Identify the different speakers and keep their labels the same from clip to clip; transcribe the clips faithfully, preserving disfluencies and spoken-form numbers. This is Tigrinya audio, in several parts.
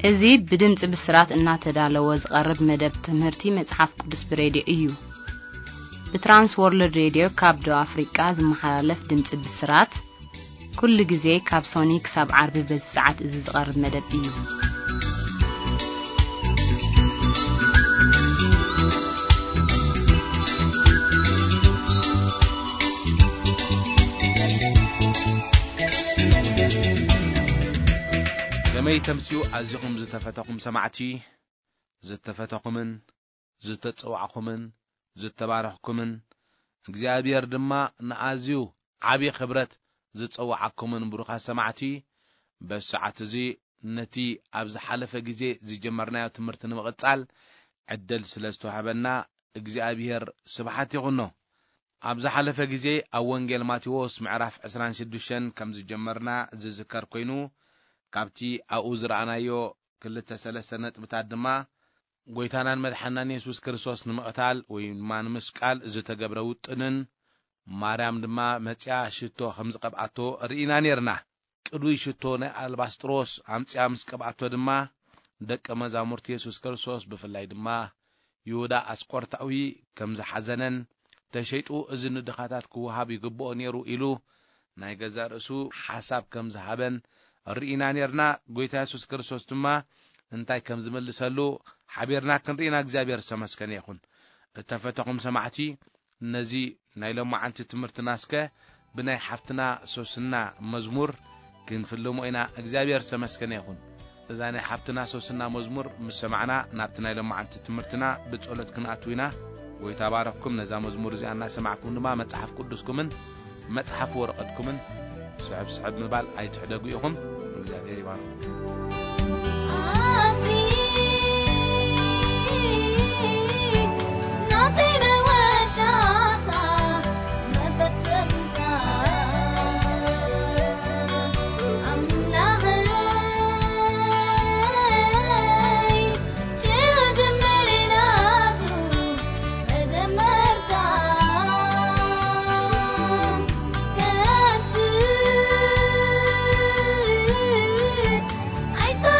Speaker 1: እዚህ በድምጽ ብስራት እናተዳለው ዝቀርብ መደብ ትምህርቲ መጽሐፍ ቅዱስ በሬዲዮ እዩ በትራንስ ወርልድ ሬዲዮ ካብዶ አፍሪካ ዝመሓላለፍ ድምጽ ብስራት ኩሉ ጊዜ ካብ ሶኒክ ሳብ ዓርብ በሰዓት እዚ ዝቀርብ መደብ እዩ
Speaker 2: كمي تمسيو عزيكم زتفتكم سمعتي زتفتكمن زتتصوعكمن زتبارحكمن እግዚአብሔር ድማ ንአዝዩ ዓቢ خبرت ዝጽዋዓኩምን ብሩኻ ሰማዕቲ በሰዓት እዚ ነቲ ኣብዝ ሓለፈ ግዜ ዝጀመርናዮ ትምህርቲ ንምቕጻል ዕድል ስለዝተዋሃበና እግዚአብሔር ስብሐት ይኹኖ ኣብዝ ሓለፈ ግዜ ኣብ ወንጌል ማቴዎስ ምዕራፍ عشرين وستة ከም ዝጀመርና ዝዝከር ኮይኑ ካብቲ ኣብኡ ዝረኣናዮ ክልተ ሰለስተ ነጥብታት ድማ ጎይታናን መድሓናን ኢየሱስ ክርስቶስ ንምቕታል ወይ ማን መስቃል ዝተገብረ ውጥንን ማርያም ድማ መጽያ ሽቶ ከም ዝቀብኣቶ ርኢና ነርና ቅዱይ ሽቶ ናይ አልባስጥሮስ ኣምጽያ ምስ ቀብኣቶ ድማ ደቀ መዛሙርት ኢየሱስ ክርስቶስ ብፍላይ ድማ ይሁዳ አስቆርታዊ ከም ዝሓዘነን ተሸይጡ እዚ ንድኻታት ክወሃብ ይግብኦ ነይሩ ኢሉ ናይ ገዛ ርእሱ ሓሳብ ከም ዝሃበን ርኢና ነርና ጎይታ ኢየሱስ ክርስቶስ ድማ እንታይ ከም ዝመልሰሉ ሓቢርና ክንሪና እግዚአብሔር ሰመስከነ ይኹን እተፈተኩም ሰማዕቲ ነዚ ናይ ሎማዓንቲ ትምህርትናስከ ብናይ ሓፍትና ሶስና መዝሙር ክንፍልሞ ኢና እግዚአብሔር ሰመስከነ ይኹን እዛ ናይ ሓፍትና ሶስና መዝሙር ምስማዕና ናብቲ ናይ ሎማዓንቲ ትምህርትና ብጸሎት ክንኣትዊና ወይ ተባረክኩም ነዛ መዝሙር እዚኣ እናሰማዕኩም ድማ መጽሐፍ ቅዱስኩምን መጽሐፍ ወረቀትኩምን صعب صعب مبال اي تحدقوا يهم እግዚአብሔር ይባርክ
Speaker 3: I thought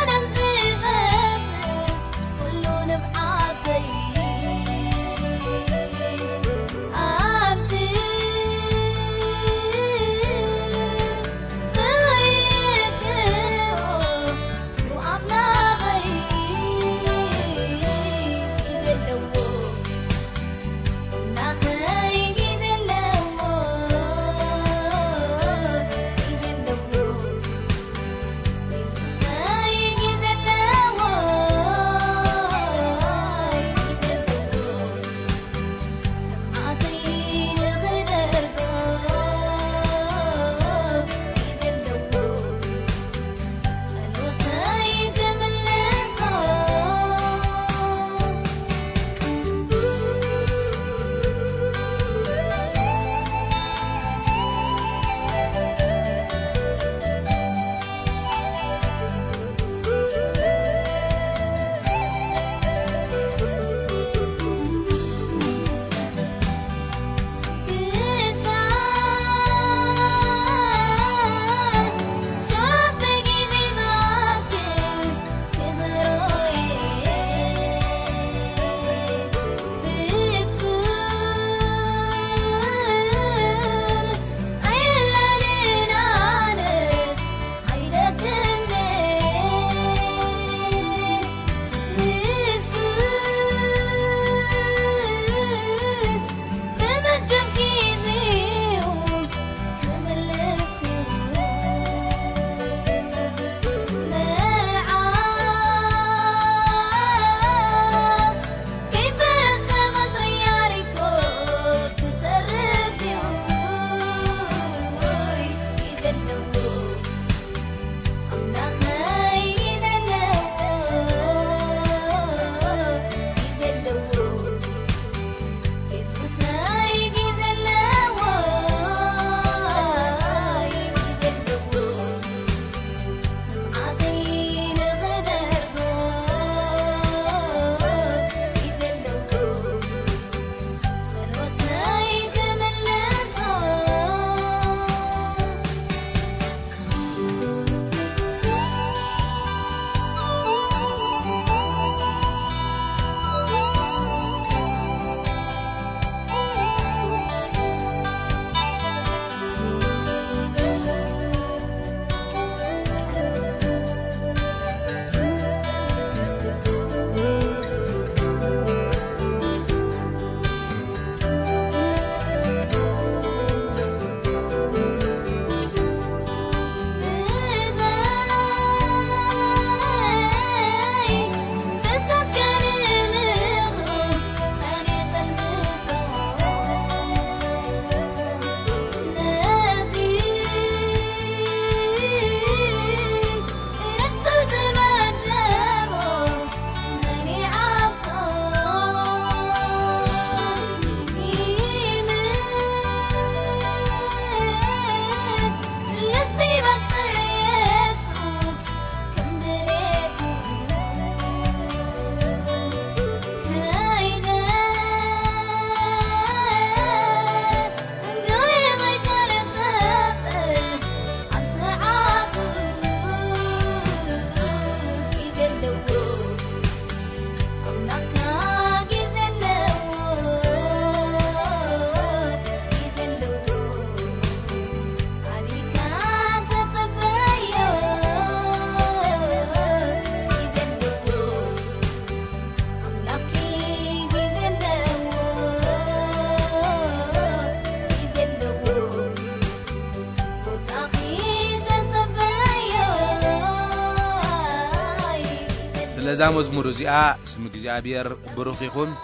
Speaker 2: بزا مزمور زيا اسم እግዚአብሔር بروخ يكون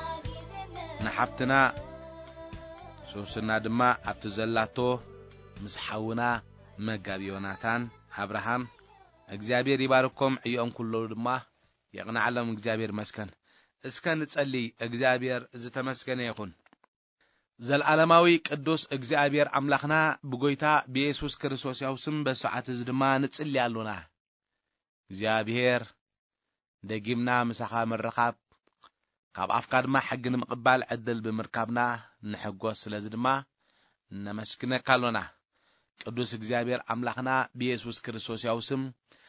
Speaker 2: نحبتنا سوسنا دما ابت زلاتو مسحونا مغاب يوناتان ابراهام እግዚአብሔር ይባርኮም እዩም ኩሉ ድማ يقنا علم እግዚአብሔር መስከን እስከን ጸልይ እግዚአብሔር ዝተመስገነ ይሁን ዘልዓለማዊ ቅዱስ እግዚአብሔር አምላክና በጎይታ በኢየሱስ ክርስቶስ ያው ስም በሰዓት ዝድማ ንጽል ያሉና እግዚአብሔር ደጊምና ምሳኻ መረኻብ ካብ አፍካድማ ሕግን መቅባል ዕድል በመርካብና ንሕጎስ ስለዝድማ ነመስክነካ አሎና ቅዱስ እግዚአብሔር አምላክና በኢየሱስ ክርስቶስ ያው ስም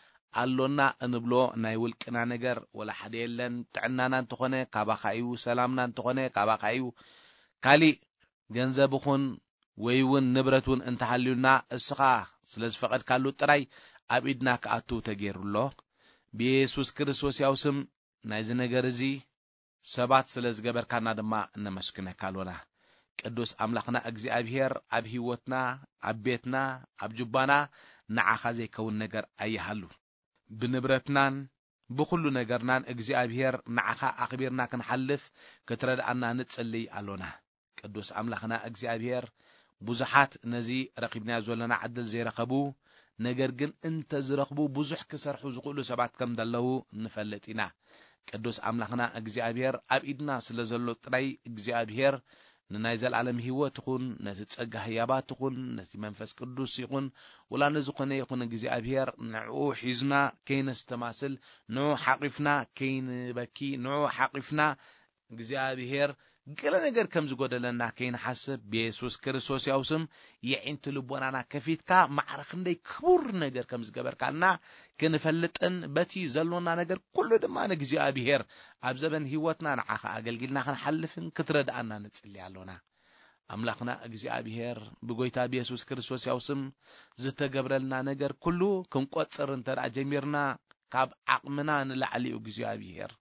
Speaker 2: አሎና እንብሎ ናይ ውልቅና ነገር ወላ ሓደ የለን ጥዕናና እንተኾነ ካባኻዩ ሰላምና እንተኾነ ካባኻዩ ካሊ ገንዘብኹን ወይውን ንብረቱን እንተሃልዩና እስኻ ስለዝፈቀድ ካሉ ጥራይ አብኢድና ከአቱ ተገይሩሎ በኢየሱስ ክርስቶስ ያው ስም ናይ ዝነገር እዚ ሰባት ስለዝገበርካና ድማ ነመስክነካ አሎና ቅዱስ አምላክና እግዚአብሔር አብ ህይወትና አብ ቤትና አብ ጁባና ንዓኻ ዘይከውን ነገር አይሃሉ بنبرتنان بكل نجرنان እግዚአብሔር نعخا أخبرنا كنحلف كتردأنا نتصلي አሎና ቅዱስ አምላክና እግዚአብሔር ብዙሓት ነዚ ረቂብና ዘለና ዓድል ዘይረከቡ ነገር ግን እንተ ዝረክቡ ብዙሕ ክሰርሑ ዝኽእሉ ሰባት ከም ደለው ንፈልጥና ቅዱስ አምላክና እግዚአብሔር አብ ኢድና ስለዘሎ ጥራይ እግዚአብሔር ንናይ ዘላለም ህይወት ይኹን ነቲ ጸጋ ህያባት ይኹን ነቲ መንፈስ ቅዱስ ይኹን ወላ ነዝኾነ ይኹን እግዚአብሔር ንዑ ሒዝና ከይነስተማስል ንዑ ሓቂፍና ከይንበኪ ንዑ ሓቂፍና እግዚአብሔር ገለ ነገር ከም ዝጎደለና ከይንሓስብ በኢየሱስ ክርስቶስ ያው ስም የዒንት ልቦናና ከፊትካ ማዕረኽ እንደይ ክቡር ነገር ከም ዝገበርካልና ክንፈልጥን በቲ ዘሎና ነገር ኩሉ ድማ እግዚአብሔር ኣብ ዘበን ህይወትና ንዓኻ አገልግልና ክንሐልፍን ክትረዳአና ንጽልይ አሎና አምላክና እግዚአብሔር በጎይታ በኢየሱስ ክርስቶስ ያው ስም ዝተገብረልና ነገር ኩሉ ክንቆጽር እንተራ ጀሚርና ካብ ዓቅምና ንላዕሊ እግዚአብሔር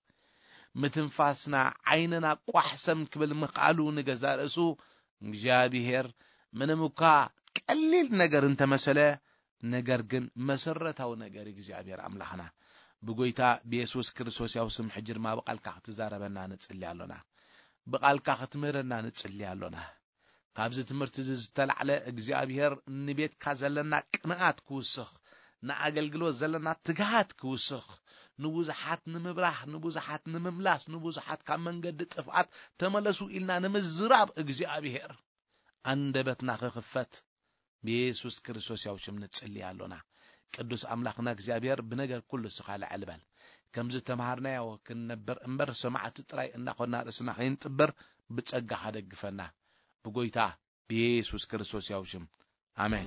Speaker 2: متنفاسنا عيننا قحسم كبل مقالو نجزا رأسو እግዚአብሔር منموكا قليل نجر انت مسألة نجر جن مسرتاو نجر እግዚአብሔር أملاحنا بقويتا بيسوس كريستوس يوسم حجر ما بقالك اختزاربنا نتصلي علونا بقالك اختمرنا نتصلي علونا قابز تمرتز تلعلى እግዚአብሔር نبيت كازلنا قناعات كوسخ نأجلجلو زلنا تجهات كوسخ نبوزحات نمبرح نبوزحات نمملاس نبوزحات كم منجد تفعات تملسوا إلنا نمزراب እግዚአብሔር عندبتنا خفت بيسوس كريستوس يوشم نتصلي علونا ቅዱስ አምላክና እግዚአብሔር بنجر كل سخال علبال كم زت تمهرنا يا وكن نبر انبر سمعت تراي إن خدنا رسنا خين تبر بتسجع هذا جفنا بقويتا بيسوس كريستوس يوشم آمين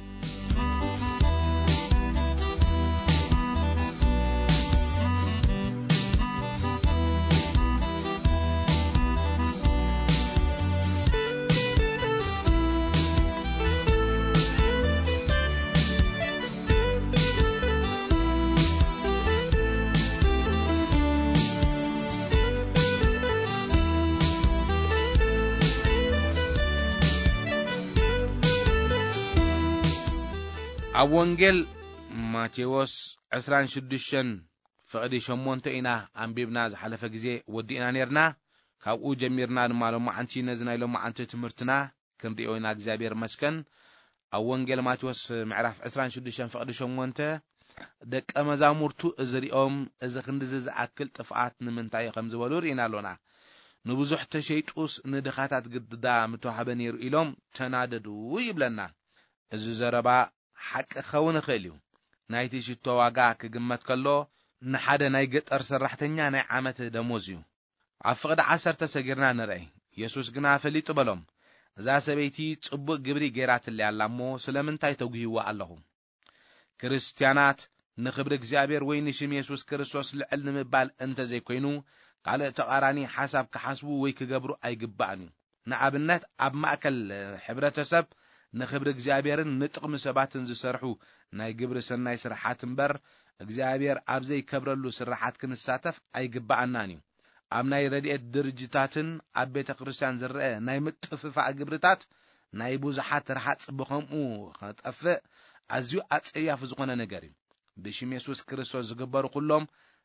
Speaker 2: أونجل ماتيوس عسران شدشن فقدي شمونت إنا عم بيبنا زحلف جزء ودينا نيرنا كأو جميرنا المعلو ما عنتي نزنا إلو ما عنت تمرتنا كن ريوينا جزابير مسكن أونجل ماتيوس معرف عسران شدشن فقدي شمونت دك أما زامورتو إزريهم إذا خندز أكل تفعات من تاي خمس ولور إنا لونا نبزح تشيتوس ندخاتات قد دا متوحبنير إلهم تناددو ويبلنا إذا زربا حق خون خيليو نايتي شتو واقع كجمت كله نحدا نايقت أرسل رحتنيا ناي عامة دموزيو عفقد عسر تسجرنا نرأي يسوس قنا فليتو بلوم زا سبيتي تقبق قبري جيرات اللي علمو سلمن تاي توقيوا اللهم كريستيانات نخبر እግዚአብሔር وينشم يسوس كريستوس لعلم مبال انت زي كوينو قال تقاراني حساب كحسبو ويك قبرو اي قبعني نعبنات اب مأكل حبرة سب نخبر እግዚአብሔርን ንጥቅም ሰባትን ዝሰርሑ ናይ ግብረ ሰናይ ስራሓት እንበር እግዚአብሔር ኣብ ዘይ ከብረሉ ስራሓት ክንሳተፍ ኣይግባአናን እዩ ኣብ ናይ ረድኤት ድርጅታትን ኣብ ቤተ ክርስቲያን ዝርአ ናይ ምጥፍፋዕ ግብርታት ናይ ብዙሓት ረሓጽ ብኸምኡ ኸጠፍእ ኣዝዩ ኣጸያፍ ዝኾነ ነገር እዩ ብሽም ኢየሱስ ክርስቶስ ዝግበሩ ኩሎም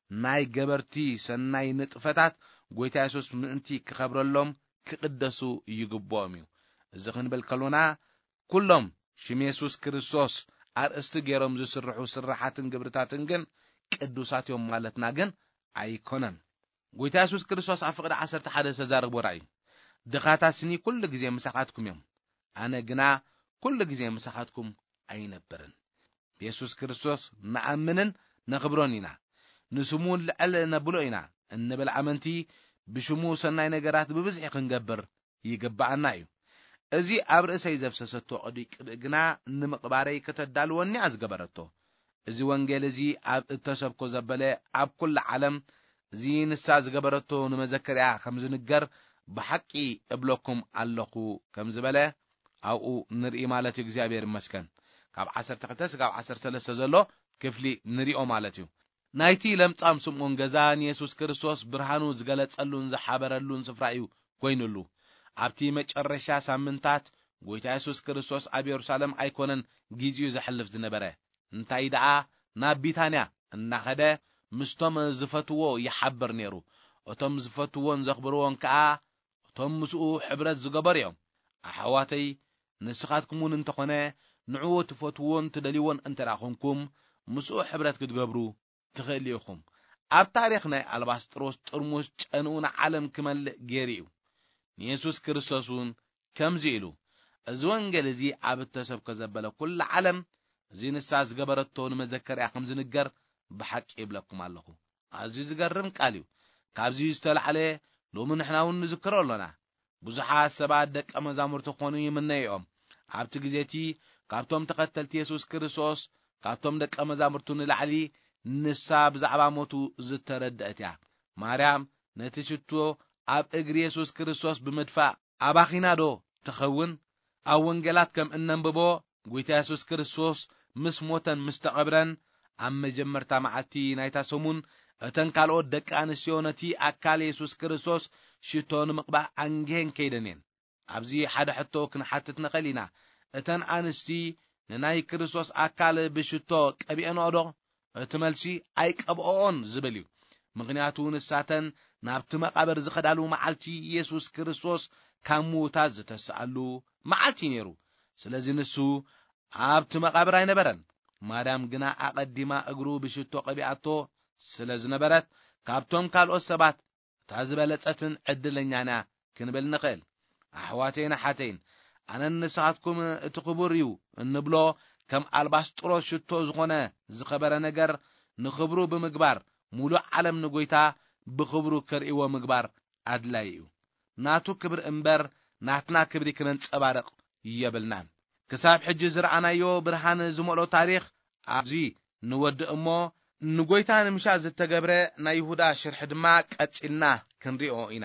Speaker 2: ናይ ገበርቲ ሰናይ ንጥፈታት ጎይታ ኢየሱስ ምእንቲ ክኸብረሎም ክቅደሱ ይግብኦም እዩ እዚ ክንብል ከሎና ኩሎም ሽም ኢየሱስ ክርስቶስ አርእስቲ ገይሮም ዝስርሑ ስራሓትን ግብርታትን ግን ቅዱሳት እዮም ማለትና ግን ኣይኮነን ጎይታ ኢየሱስ ክርስቶስ አፍቅደ ዓሰርተ ሓደ ተዛርቦ ራእይ ድኻታስኒ ኩሉ ግዜ መሳኻትኩም እዮም አነ ግና ኩሉ ግዜ መሳኻትኩም ኣይነበርን ኢየሱስ ክርስቶስ ንኣምንን ነኽብሮን ኢና ንስሙን ልዕል ነብሎ ኢና እንብል አመንቲ ብሽሙ ሰናይ ነገራት ብብዝሒ ክንገብር ይግባአና እዩ እዚ ኣብ ርእሰይ ዘፍሰሰቶ ቅዲቅ ግና ንምቕባረይ ከተዳልወኒ ኣዝገበረቶ እዚ ወንጌል እዚ ኣብ እተሰብኮ ዘበለ ኣብ ኩሉ ዓለም እዚ ንሳ ዝገበረቶ ንመዘከርያ ከም ዝንገር ብሓቂ እብለኩም ኣለኹ ከም ዝበለ ኣብኡ ንርኢ ማለት እግዚአብሔር ይመስገን ካብ ዓሰርተ ክልተ እስካብ ዓሰርተ ሰለስተ ዘሎ ክፍሊ ንሪኦ ማለት እዩ ናይቲ ለምጻም ስምዖን ገዛ ኢየሱስ ክርስቶስ ብርሃኑ ዝገለጸሉን ዝሓበረሉን ስፍራ እዩ ኮይኑሉ ኣብቲ መጨረሻ ሳምንታት ጎይታ ኢየሱስ ክርስቶስ ኣብ ኢየሩሳሌም ኣይኮነን ግዚኡ ዘሕልፍ ዝነበረ እንታይ ደኣ ናብ ቢታንያ እናኸደ ምስቶም ዝፈትዎ ይሓብር ነይሩ እቶም ዝፈትዎን ዘኽብርዎን ከዓ እቶም ምስኡ ሕብረት ዝገበሩ እዮም ኣሕዋተይ ንስኻትኩምን እንተኾነ ንዕኡ ትፈትዎን ትደልይዎን እንተራኾንኩም ምስኡ ሕብረት ክትገብሩ ትኽእሉ ኢኹም ኣብ ታሪኽ ናይ አልባስጥሮስ ጥርሙስ ጨንኡን ዓለም ክመልእ ገይሩ እዩ ኢየሱስ ክርስቶስን ከምዚ ኢሉ እዚ ወንጌል እዚ ኣብ እተሰብከ ዘበለ ኩሉ ዓለም እዚ ንሳ ዝገበረቶ ንመዘከርያ ከም ዝንገር ብሓቂ ይብለኩም ኣለኹ ኣዝዩ ዝገርም ቃል እዩ ካብዚ ዝተልዓለ ሎሚ ንሕና እውን ንዝክሮ ኣለና ብዙሓት ሰባት ደቀ መዛሙርቲ ኮኑ ይምነይኦም ኣብቲ ግዜቲ ካብቶም ተኸተልቲ ኢየሱስ ክርስቶስ ካብቶም ደቀ መዛሙርቱ ንላዕሊ ንሳ ብዛዕባ ሞቱ ዝተረድአት እያ ማርያም ነቲ ሽቶ ኣብ እግሪ ኢየሱስ ክርስቶስ ብምድፋእ ኣባኺናዶ ትኸውን ኣብ ወንጌላት ከም እነንብቦ ጎይታ ኢየሱስ ክርስቶስ ምስ ሞተን ምስ ተቐብረን ኣብ መጀመርታ መዓልቲ ናይታ ሰሙን እተን ካልኦት ደቂ ኣንስትዮ ነቲ ኣካል ኢየሱስ ክርስቶስ ሽቶ ንምቕባእ ኣንጊሄን ከይደን እየን ኣብዚ ሓደ ሕቶ ክንሓትት ንኽእል ኢና እተን ኣንስቲ ንናይ ክርስቶስ ኣካል ብሽቶ ቀቢአን ዶ እቲ መልሲ ኣይቀብኦን ዝብል እዩ ምክንያቱ ንሳተን ናብቲ መቃብር ዝኸዳሉ መዓልቲ ኢየሱስ ክርስቶስ ካብ ሙታት ዝተሰኣሉ መዓልቲ ነይሩ ስለዚ ንሱ ኣብቲ መቃብር ኣይነበረን ማርያም ግና ኣቀዲማ እግሩ ብሽቶ ቀቢኣቶ ስለ ዝነበረት ካብቶም ካልኦት ሰባት እታ ዝበለጸትን ዕድለኛና ክንብል ንኽእል ኣሕዋተይን ሓተይን ኣነ ንስኻትኩም እቲ ክቡር እዩ እንብሎ ከም አልባስጥሮስ ሽቶ ዝኾነ ዝኸበረ ነገር ንኽብሩ ብምግባር ሙሉእ ዓለም ንጎይታ ብኽብሩ ከርእይዎ ምግባር ኣድላይ እዩ ናቱ ክብር እምበር ናትና ክብሪ ክነንጸባርቕ የብልናን ክሳብ ሕጂ ዝረኣናዮ ብርሃን ዝመልኦ ታሪኽ ኣብዚ ንወድእ እሞ ንጎይታ ንምሻ ዝተገብረ ናይ ይሁዳ ሽርሒ ድማ ቀጺልና ክንሪኦ ኢና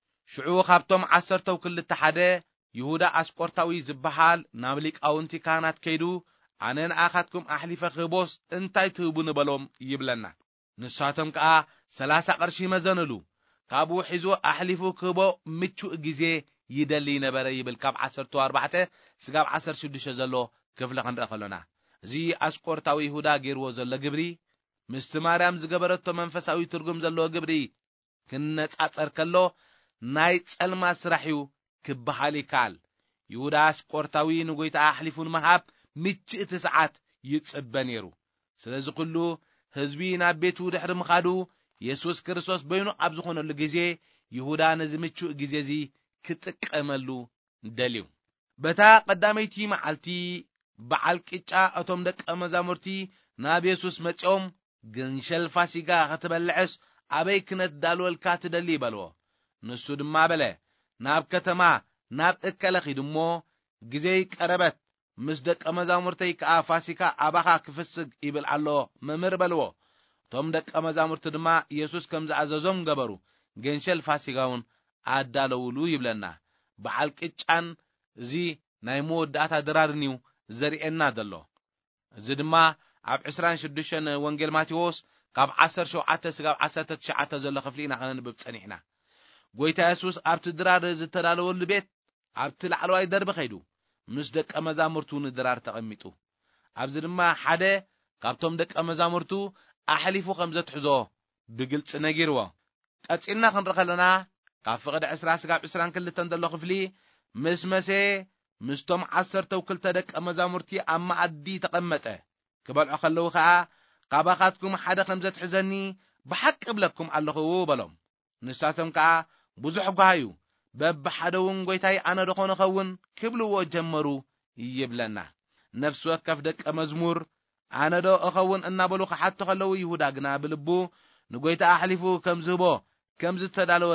Speaker 2: ሽዑ ካብቶም ዓሰርተ ክልተ ሓደ ይሁዳ አስቆርታዊ ዝበሃል ናብ ሊቃውንቲ ካህናት ከይዱ ኣነ ንኣኻትኩም ኣሕሊፈ ክህቦስ እንታይ ትህቡ ንበሎም ይብለና ንሳቶም ከዓ ሰላሳ ቅርሺ መዘንሉ ካብኡ ሒዙ ኣሕሊፉ ክህቦ ምቹእ ግዜ ይደሊ ነበረ ይብል ካብ ዓሰርተ ኣርባዕተ ስጋብ ዓሰርተ ሽዱሽተ ዘሎ ክፍሊ ክንርኢ ከለና እዚ አስቆርታዊ ይሁዳ ገይርዎ ዘሎ ግብሪ ምስቲ ማርያም ዝገበረቶ መንፈሳዊ ትርጉም ዘለዎ ግብሪ ክነጻጸር ከሎ ናይ ጸልማ ስራሕ እዩ ክበሃል ይካል ይሁዳ አስቆርታዊ ንጎይታ ኣሕሊፉ ንምሃብ ምችእቲ ሰዓት ይጽበ ነይሩ ስለዚ ኩሉ ህዝቢ ናብ ቤቱ ድሕሪ ምኻዱ ኢየሱስ ክርስቶስ በይኑ ኣብ ዝኾነሉ ግዜ ይሁዳ ነዚ ምቹእ ግዜ እዚ ክጥቀመሉ ደልዩ በታ ቀዳመይቲ መዓልቲ በዓል ቅጫ እቶም ደቀ መዛሙርቲ ናብ ኢየሱስ መጽኦም ግንሸል ፋሲጋ ክትበልዕስ ኣበይ ክነዳልወልካ ትደሊ ይበልዎ ንሱ ድማ በለ ናብ ከተማ ናብ እከለ ኺድሞ ግዜ ቀረበት ምስ ደቀ መዛሙርተይ ከዓ ፋሲካ ኣባኻ ክፍስግ ይብል ኣሎ መምህር በልዎ እቶም ደቀ መዛሙርቲ ድማ ኢየሱስ ከም ዝኣዘዞም ገበሩ ግንሸል ፋሲጋውን ኣዳለውሉ ይብለና በዓል ቅጫን እዚ ናይ መወዳእታ ድራርን እዩ ዘርኤና ዘሎ እዚ ድማ ኣብ ዕስራን ሽዱሽተን ወንጌል ማቴዎስ ካብ ዓሰርተ ሸውዓተ ስጋብ ዓሰርተ ትሽዓተ ዘሎ ክፍሊ ኢና ክንብብ ጸኒሕና ጎይታ ኢየሱስ ኣብቲ ድራር ዝተዳለወሉ ቤት ኣብቲ ላዕለዋይ ደርቢ ኸይዱ ምስ ደቀ መዛሙርቱ ንድራር ተቐሚጡ ኣብዚ ድማ ሓደ ካብቶም ደቀ መዛሙርቱ ኣሕሊፉ ከም ዘትሕዞ بقلت نجيروا قصينا خنرخلنا ካብ ፍቕዲ عشرة ስጋብ عشرين ክልተን ዘሎ ክፍሊ ምስ መሴ ምስቶም ዓሰርተ ወክልተ ደቀ መዛሙርቲ ኣብ ማዕዲ ተቐመጠ ክበልዑ ከለዉ ከዓ ካባኻትኩም ሓደ ከም ዘትሕዘኒ ብሓቂ ብለኩም ኣለኹ በሎም ንሳቶም ከዓ ብዙሕ ጓሃዩ በብሓደውን ጎይታይ ኣነ ደኾነ ኸውን ክብልዎ ጀመሩ ይብለና ነፍስ ወከፍ ደቀ መዝሙር ኣነ ዶ እኸውን እናበሉ ከሓቱ ከለዉ ይሁዳ ግና ብልቡ ንጎይታ ኣሕሊፉ ከም ዝህቦ ከም ዝተዳለወ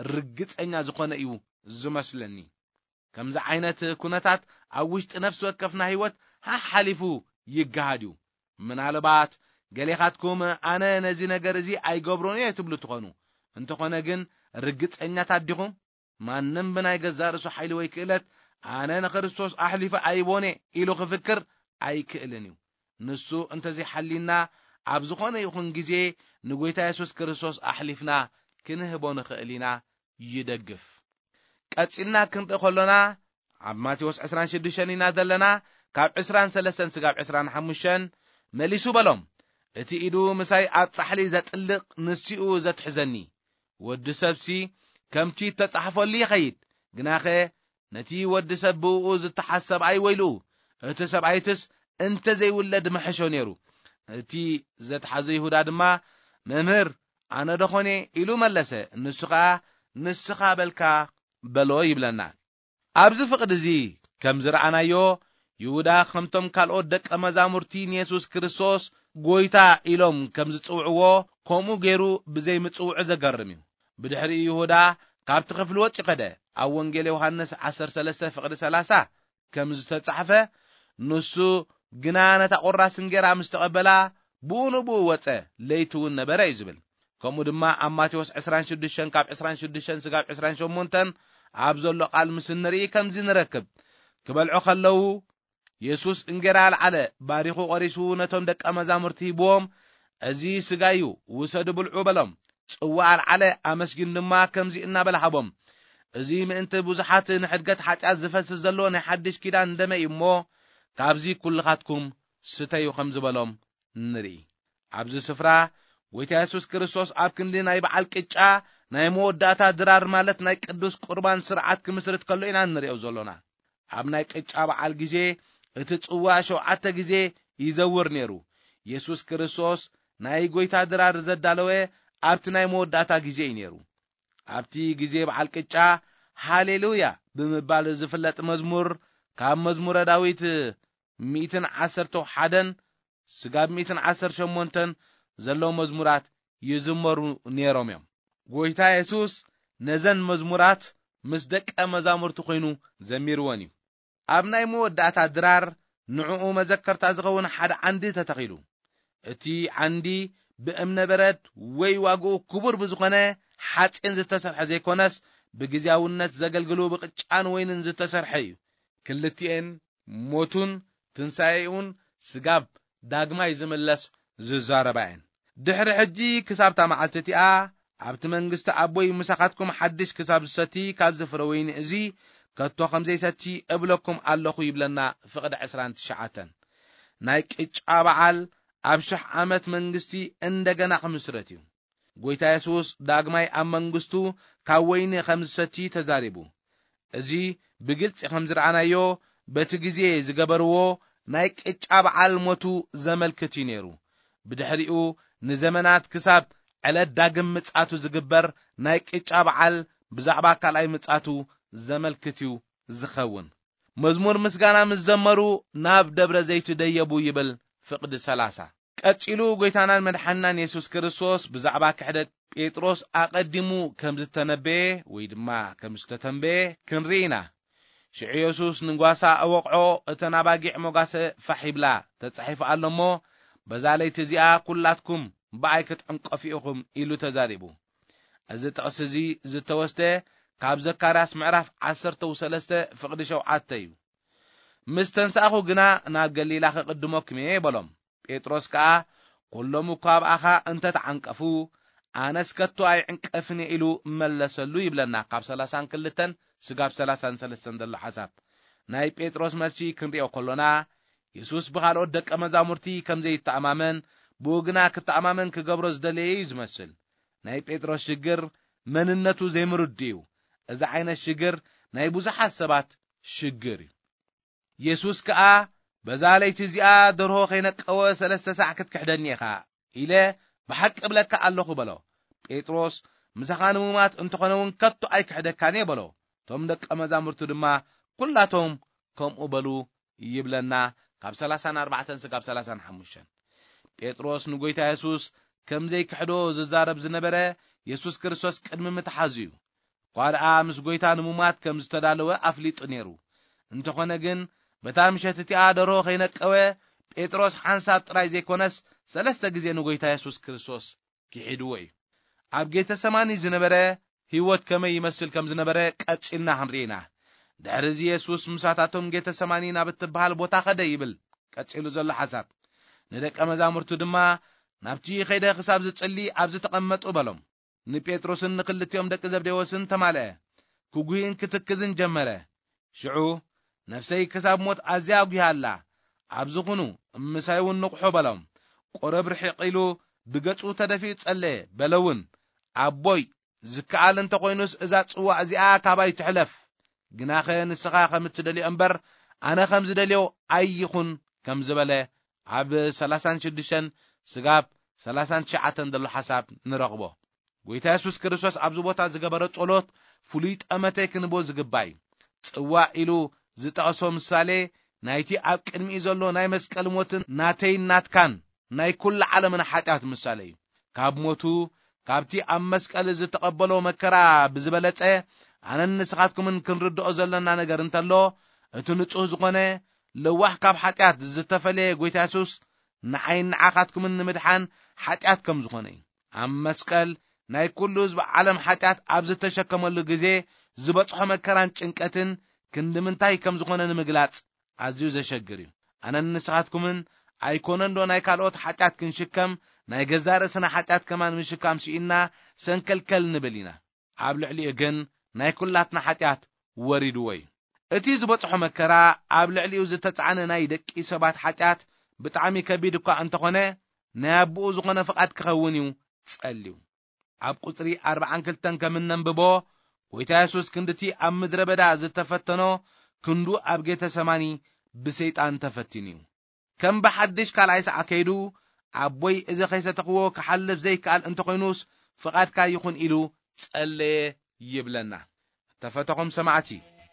Speaker 2: ርግጸኛ ዝኾነ እዩ ዝመስለኒ ከምዛ ዓይነት ኩነታት ኣብ ውሽጢ ነፍስ ወከፍና ህይወት ሓሓሊፉ ይጋሃድ እዩ ምናልባት ገሌኻትኩም ኣነ ነዚ ነገር እዚ ኣይገብሮን እየ ትብሉ ትኾኑ እንተኾነ ግን ርግጸኛታት ዲኹም ማንም ብናይ ገዛ ርእሱ ሓይሊ ወይ ክእለት ኣነ ንክርስቶስ ኣሕሊፈ ኣይቦኔ ኢሉ ክፍክር ኣይክእልን እዩ ንሱ እንተዚ ሓሊና ኣብ ዝኾነ ይኹን ግዜ ንጎይታ ኢየሱስ ክርስቶስ ኣሕሊፍና ክንህቦ ንኽእል ኢና ይደግፍ ቀጽልና ክንርኢ ከለና ኣብ ማቴዎስ عشرين وستة ኢና ዘለና ካብ عشرين وثلاثة ስጋብ عشرين وخمسة መሊሱ በሎም እቲ ኢዱ ምሳይ ኣብ ጻሕሊ ዘጥልቕ ንስኡ ዘትሕዘኒ ወዲ ሰብሲ ከምቲ ተጻሕፈሉ ይኸይድ ግናኸ ነቲ ወዲ ሰብ ብኡ ዝተሓሰብ ኣይወይሉ እቲ ሰብኣይትስ እንተ ዘይውለድ መሕሾ ነይሩ እቲ ዘትሓዘ ይሁዳ ድማ መምህር ኣነ ደኾነ ኢሉ መለሰ ንሱ ከዓ ንስኻ በልካ በሎ ይብለና ኣብዚ ፍቅዲ እዚ ከም ዝረኣናዮ ይሁዳ ከምቶም ካልኦት ደቀ መዛሙርቲ ኢየሱስ ክርስቶስ ጎይታ ኢሎም ከም ዝጽውዕዎ ከምኡ ገይሩ ብዘይ ምጽውዕ ዘገርም እዩ ብድሕሪ ይሁዳ ካብቲ ክፍሊ ወጪ ቀደ ኣብ ወንጌል ዮሐንስ عشرة وثلاثين ፍቅዲ ثلاثين ከም ዝተጻሕፈ ንሱ ግና ነታ ቁራስ እንጀራ ምስ ተቀበላ ብኡንቡ ወፀ ለይቱን ነበረ እዩ ዝብል ከምኡ ድማ ኣብ ማቴዎስ عشرين وستة ካብ عشرين وستة ስጋብ عشرين وثمانية ኣብ ዘሎ ቃል ምስ ንርኢ ከምዚ ንረክብ ክበልዑ ከለዉ ኢየሱስ እንጀራ አልዓለ ባሪኹ ቆሪሱ ነቶም ደቀ መዛሙርቲ ሂቦም እዚ ስጋዩ ውሰዱ ብልዑ በሎም ጽዋ አልዓለ ኣመስጊን ድማ ከምዚ እናበላሃቦም እዚ ምእንቲ ብዙሓት ንሕድገት ኃጢአት ዝፈስስ ዘሎ ናይ ሓድሽ ኪዳን ደመ እሞ ካብዚ ኩልኻትኩም ስተዩ ከም ዝበሎም ንርኢ ኣብዚ ስፍራ ጎይታ ኢየሱስ ክርስቶስ ኣብ ክንዲ ናይ በዓል ቅጫ ናይ መወዳእታ ድራር ማለት ናይ ቅዱስ ቁርባን ስርዓት ክምስርት ከሎ ኢና ንሪኦ ዘለና ኣብ ናይ ቅጫ በዓል ግዜ እቲ ጽዋ ሸውዓተ ግዜ ይዘውር ነይሩ ኢየሱስ ክርስቶስ ናይ ጎይታ ድራር ዘዳለወ ኣብቲ ናይ መወዳእታ ግዜ እዩ ነይሩ ኣብቲ ግዜ በዓል ቅጫ ሃሌሉያ ብምባል ዝፍለጥ መዝሙር ካብ መዝሙረ ዳዊት مئة وواحد ስጋብ مئة وثمانية ዘለው መዝሙራት ይዝመሩ ነይሮም እዮም ጎይታ ኢየሱስ ነዘን መዝሙራት ምስ ደቀ መዛሙርቱ ኮይኑ ዘሚርዎን እዩ ኣብ ናይ መወዳእታ ድራር ንዕኡ መዘከርታ ዝኸውን ሓደ ዓንዲ ተተኺሉ እቲ ዓንዲ ብእምነ በረድ ወይ ዋግኡ ክቡር ብዝኾነ ሓፂን ዝተሰርሐ ዘይኮነስ ብግዚያውነት ዘገልግሉ ብቅጫን ወይንን ዝተሰርሐ እዩ ክልቲአን ሞቱን ትንሳኤውን ስጋብ ዳግማይ ዝምለስ ዝዛረባየን ድሕሪ ሕጂ ክሳብታ መዓልትቲኣ ኣብቲ መንግስቲ ኣቦይ ምሳኻትኩም ሓድሽ ክሳብ ዝሰቲ ካብ ዝፍረ ወይኒ እዚ ከቶ ከም ዘይሰቲ እብለኩም ኣለኹ ይብለና ፍቅዲ عشرين وتسعة ናይ ቅጫ በዓል ኣብ ሸሕ ዓመት መንግስቲ እንደገና ክምስረት እዩ ጎይታ ኢየሱስ ዳግማይ ኣብ መንግስቱ ካብ ወይኒ ከም ዝሰቲ ተዛሪቡ እዚ ብግልጽ ከም ዝረኣናዮ በቲ ግዜ ዝገበርዎ ናይ ቅጫ በዓል ሞቱ ዘመልክት ነይሩ ብድሕሪኡ ንዘመናት ክሳብ ዕለት ዳግም ምጻቱ ዝግበር ናይ ቅጫ በዓል ብዛዕባ ካልኣይ ምጻቱ ዘመልክት እዩ ዝኸውን መዝሙር ምስጋና ምስ ዘመሩ ናብ ደብረ ዘይት ደየቡ ይብል ፍቅዲ ثلاثة ቀጺሉ ጎይታናን መድሓኒናን ኢየሱስ ክርስቶስ ብዛዕባ ክሕደት ጴጥሮስ ኣቀዲሙ ከም ዝተነበየ ወይ ድማ ከም ዝተተንበየ ክንሪኢና ሽዑ ኢየሱስ ንጓሳ ኣወቕዖ እተን ኣባጊዕ ሞጋሰ ፋሒብላ ተጻሒፉ ኣሎሞ በዛ ለይቲ እዚኣ ኩላትኩም ብኣይ ክትዕንቀፊኡኹም ኢሉ ተዛሪቡ እዚ ጥቕሲ እዚ ዝተወስደ ካብ ዘካርያስ ምዕራፍ عشرة وثلاثة ፍቅዲ ሸውዓተ እዩ ምስ ተንሳእኹ ግና ናብ ገሊላ ክቅድሞኩም እየ በሎም ጴጥሮስ ከዓ ኩሎም እኳ ኣብኣኻ እንተ ተዓንቀፉ ኣነስ ከቶ ኣይዕንቀፍኒ ኢሉ መለሰሉ ይብለና ካብ ሰላሳ وክልተ ስጋብ ሰላሳ وثلاثة ዘሎ ሓሳብ ናይ ጴጥሮስ መልሲ ክንሪኦ ከሎና ኢየሱስ ብኻልኦት ደቀ መዛሙርቲ ከም ዘይተኣማመን بوغنا كتعمامن كقبرز دليز مسل ناي بيتروس شجر مننتو زي مرديو إذا عين الشجر ناي بوزحات سبات شجري يسوس كأ بزالي تزيا درهو خينك أو سلسة ساعة كتكحدني خا إله بحق قبلك الله بلو بيتروس مسخان مومات انتو خنون كتو أي كحدكاني بلو توم دك أمزامرتو دما كلاتهم كم أبلو يبلنا قاب سلاسان أربعة سقاب سلاسان حموشن بيتروس نقويتا يسوس كم زي كحدو ززارب زنبرة يسوس كريستوس قدم متحازيو قال آمس قويتا نمومات كم زتدالوه أفليت نيرو انتو خنقن بتام شتتي آدرو خينك قوي بيتروس حانساب تراي زي كونس سلسة قزي نقويتا يسوس كريستوس كيحدوي عب جيتا سماني زنبرة هيوت كما يمثل كم زنبرة كاتشلنا هنرينا دعرزي يسوس مساتاتهم جيتا سماني نابت بحال بوتا خدا يبل كاتشلو زل حساب ندك أمزامرتو دما نابتي خيدا خساب زتسلي عب زتقمت أبلم نبيتروسن نقلت يوم دك زبديوسن تمالأ كوغوين كتكزن جمرة شعو نفسي كساب موت أزياغ يهالا عبزقنو مسايون نقحو بلوم قرب رحيقيلو بقصو تدفي تسألي بلون عبوي زكال انت قوينوس ازات سوا ازياء كاباي تحلف قناخي نسخا خمت دلي انبر انا خمز دليو ايخون كم زبالي عب سلاسان شدشن سقاب سلاسان شعاتن دلو حساب نرغبو قويتا يسوس كريستوس عبزبوتا زقبرت قولوت فليت امتاك نبو زقباي سوا إلو زتقصو مسالي نايتي اب قدمي زلو ناي مسقل موتن ناتي ناتكان ناي كل عالمنا حاتات مسالي كاب موتو كابتي اب مسقل زتقبلو مكرا بزبلصه انا نسخاتكم كنردو زلنا ነገር እንተሎ እቱ ንጹህ ዝኾነ ለዋህ ካብ ሓጢያት ዝተፈለየ ጎይታ ኢየሱስ ንዓይን ዓኻትኩም ንምድሓን ሓጢያት ከም ዝኾነ ኣብ መስቀል ናይ ኩሉ ህዝቢ ዓለም ሓጢያት ኣብ ዝተሸከመሉ ግዜ ዝበጽሖ መከራን ጭንቀትን ክንድምንታይ ከም ዝኾነ ንምግላጽ ኣዝዩ ዘሸግር እዩ ኣነ ንስኻትኩምን ኣይኮነን ዶ ናይ ካልኦት ሓጢያት ክንሽከም ናይ ገዛ ርእስና ሓጢያት ከማን ምሽካም ሲኢና ሰንከልከል ንበሊና ኣብ ልዕሊኡ ግን ናይ ኩላትና ሓጢያት ወሪዱ ወይ እቲ ዝበጽሖ መከራ ኣብ ልዕሊኡ ዝተጻዕነ ናይ ደቂ ሰባት ሓጢያት ብጣዕሚ ከቢድ እኳ እንተኾነ ናይ ኣቦኡ ዝኾነ ፍቃድ ክኸውን እዩ ጸልዩ ኣብ ቁጽሪ ኣርባዓ ወክልተ ከም ነንብቦ ጎይታ ኢየሱስ ክንድቲ ኣብ ምድረ በዳ ዝተፈተኖ ክንዱ ኣብ ጌተ ሰማኒ ብሰይጣን ተፈቲኑ ከም በሐድሽ ካልኣይ ሰዓ ከይዱ ኣቦይ እዚ ኸይሰተኽዎ ክሓልፍ ዘይከኣል እንተኾይኑስ ፍቃድካ ይኹን ኢሉ ጸለየ ይብለና ተፈተኹም ሰማዕቲ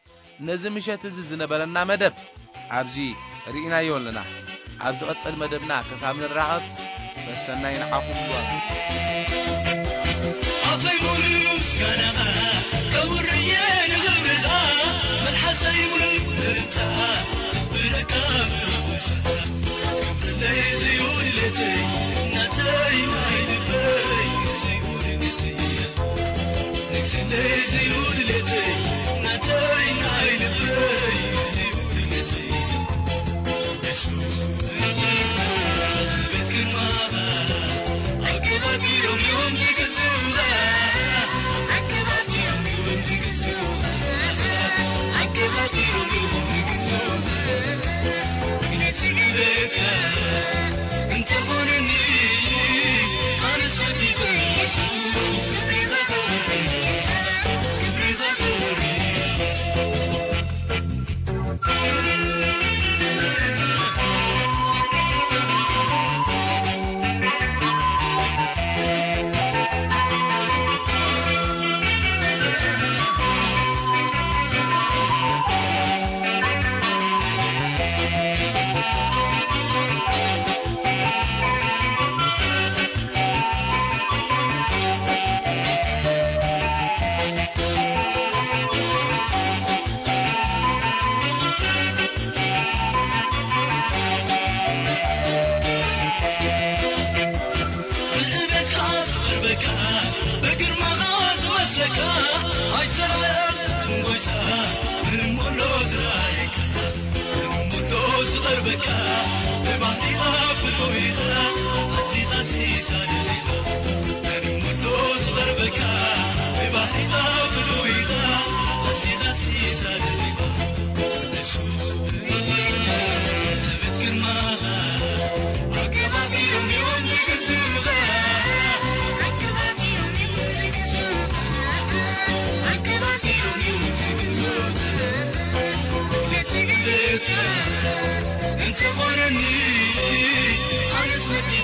Speaker 2: ነዚ ምሸት እዚ ዝነበረና መደብ ኣብዚ ርኢናዮ ኣለና ኣብ ዝቐጽል መደብና ከሳብ ንራኸብ ሰሰናይ ንዓኹም ጓ أفي مولوس كنما كوريين غبرزا من حسي ولفرتا بركاب ربزا سكبر لي زيون لتي نتاي نايل باي زيون لتي نكسي لي زيون لتي نتاي نايل باي زيون لتي يسوس زبت كنما عقباتي يوم يوم تكسوها عقباتي يوم يوم تكسوها عقباتي يوم يوم تكسوها مقنسي قلتها انت غنني انا سودي بيسوس بريضا قولي بريضا قولي Jesus,
Speaker 3: انت غرني انا اسمتي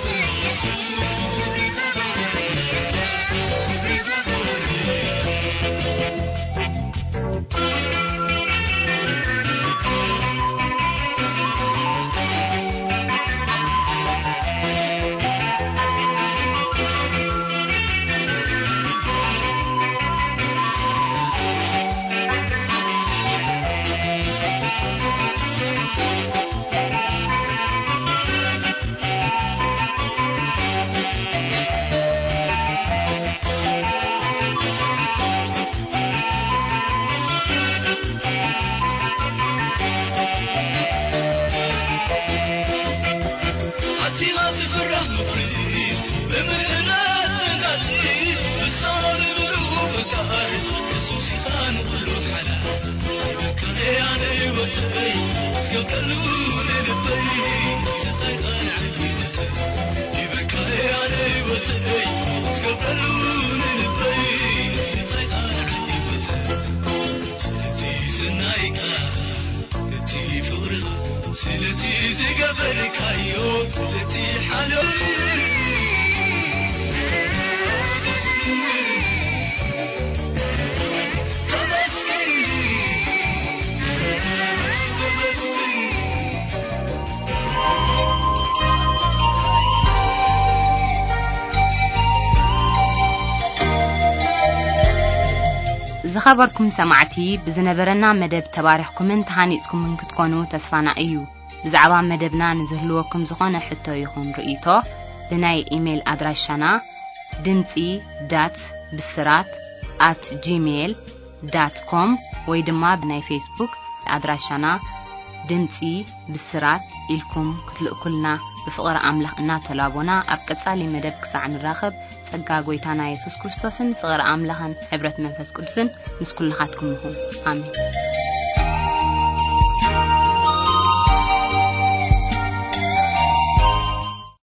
Speaker 3: سلتي زقبلك هيو سلتي حلوي
Speaker 1: زخبركم سمعتي بزنبرنا مدب تباريخكم انتهانيسكم من كتكونوا تسفانا ايو بزعبا مدبنا نزهلوكم زخانة حتى يخون رئيتو بناي ايميل ادراشانا دمتي دات بسرات at gmail dot com ويدما بناي فيسبوك ادراشانا دمتي بسرات إلكم كتلقلنا بفقر أملاخنا تلابونا أبقصالي مدب كساع نراخب ጸጋ ጎይታና ኢየሱስ ክርስቶስን ፍቅር አምላህን ሕብረት መንፈስ ቅዱስን ምስ ኩልኻትኩም ይሁን አሜን